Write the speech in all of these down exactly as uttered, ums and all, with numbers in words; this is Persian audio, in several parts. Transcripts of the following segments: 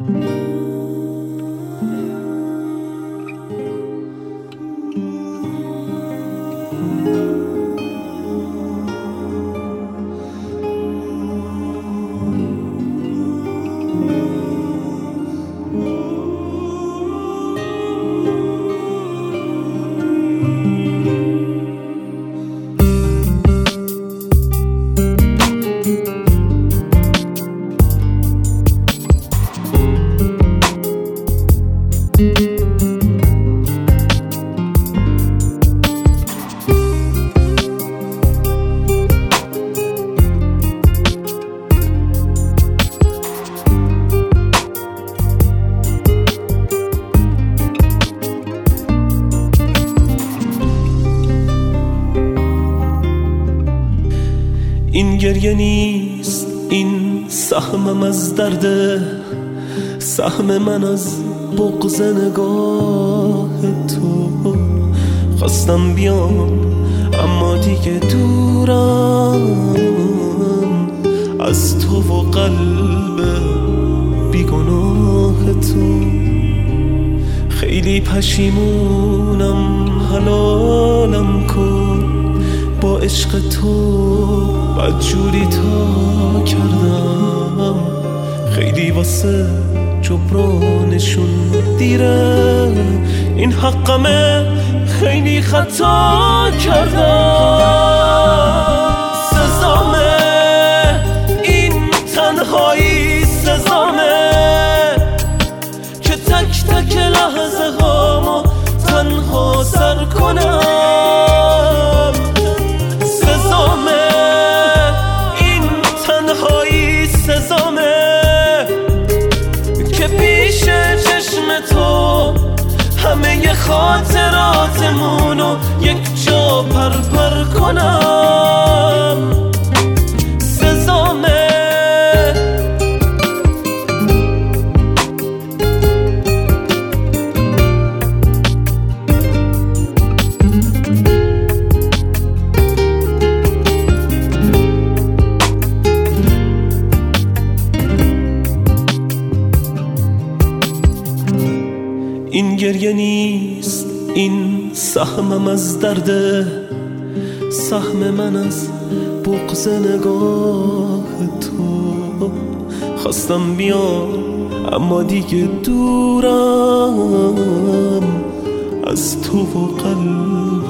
این گریه نیست، این سهمم از درده، سهم من از بغض نگاه تو. خواستم بیام اما دیگه دورم از تو و قلب بیگناه تو. خیلی پشیمونم، حلالم کن، با عشق تو بدجوری تا کردم. خیلی واسه جبرانشون دیره، این حقمه، خیلی خطا کردم. سزامه این تنهایی، سزامه که تک تک لحظه هامو تنها سر کنم. سزامه این تنهایی، سزامه که پیش چشم تو همه خاطراتمونو یک جا پرپر کنم. سزامه این گریه نیست، این سهمم از درده، سهم من از بغض نگاه تو. خواستم بیام اما دیگه دورم از تو و قلب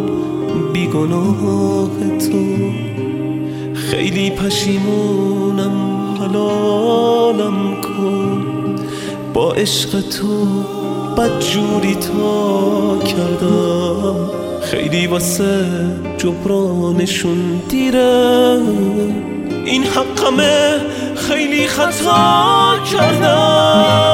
بیگناه تو. خیلی پشیمونم، حلالم کن، با عشق تو بدجوری تا کردم. خیلی واسه جبرانشون دیره، این حقمه، خیلی خطا کردم.